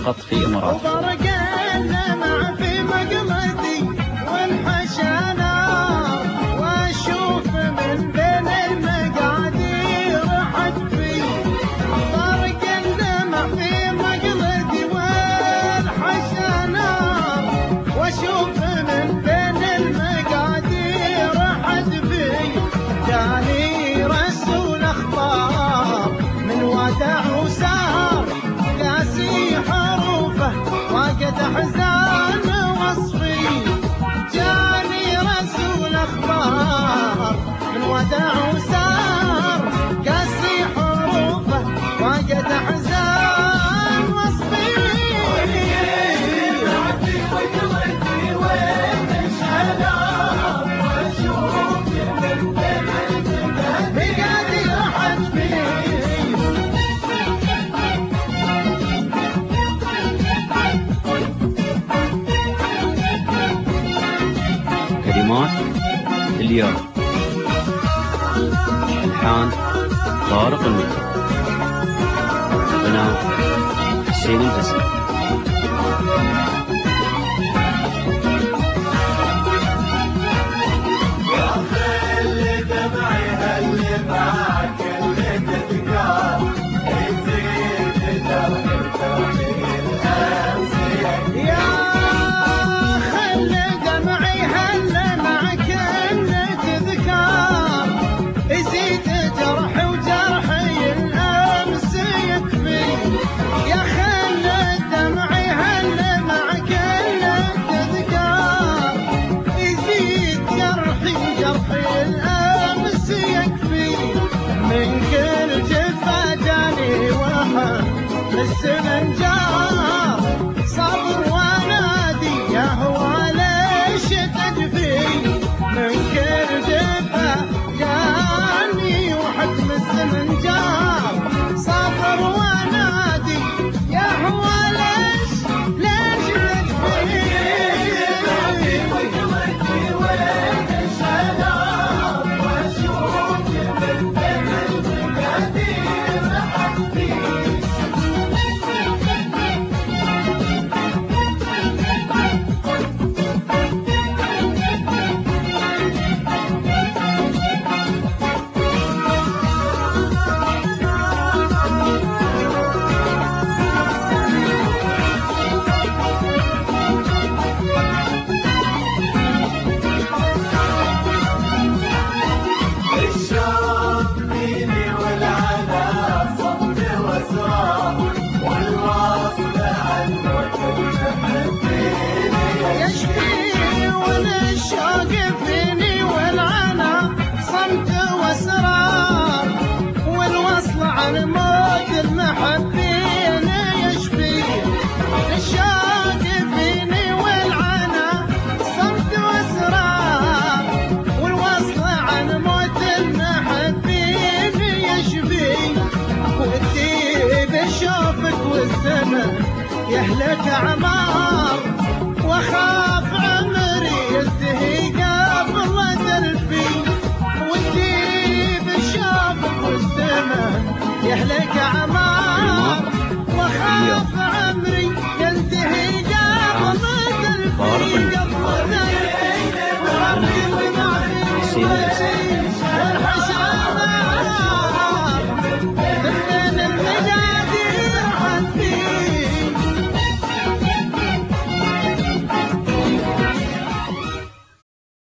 فقط في إمارات. حزان وصفي جاني رسول اخبار من وداع وسار قاسي حروفه وقد حزان وصفي بعدي وقلتي وين الشلال واشوف من بين الجبال بقادي راحت فيه. كلمات اليوم، الحان طارق النجم، غناء حسين الجسر. الزمن جار صبر ونادي يا هو ليش تجفي من كل جفا جاني وحكم الزمن جار صبر ونادي يا هو ليش تجفي. وين الشلال واشوف من بين المقادير حقي. المحبين يشفي الشوق فيني والعنا صمت واسرار والوصل عن موت المحبين يشفي ودي بشوفك والزمن يهلك اعمار واخاف عمري ينتهي قبل دربي ودي بشوفك والزمن يهلك اعمار وخاف عمري ينتهي قبل دربي قبل دربي.